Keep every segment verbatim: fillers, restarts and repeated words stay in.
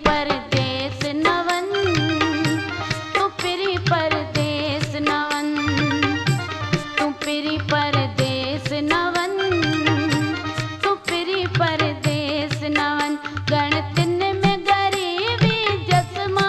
परदेस नवन, तू फिरी परदेस नवन, तू फिरी परदेस नवन, तू फिरी परदेस नवन। गणतिन में गरीबी जसमा,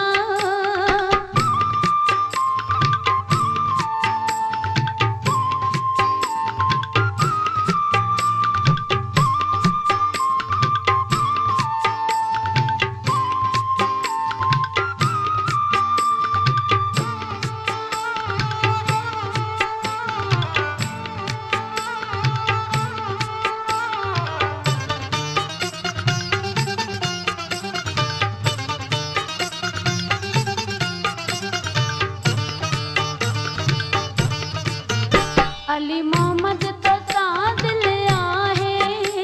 अली मोहम्मद तो सादिल आहे,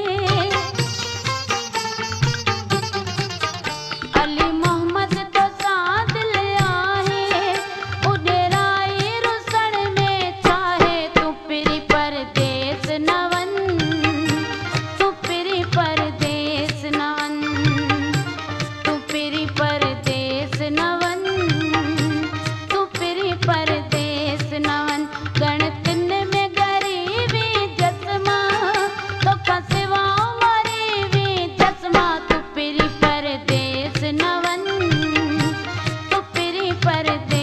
अली मोहम्मद तो सादिल आहे, उडेराई रुसण में चाहे। तू फिरी परदेस नवन, तू फिरी परदेस नवन, तू फिरी परदेस नवन, तू फिरी परदेस नवन। गणतिन में गरीबी जसमा, तो कसिवा मरीबी जसमा। तू फिरी परदेस नवन, तू फिरी परदेस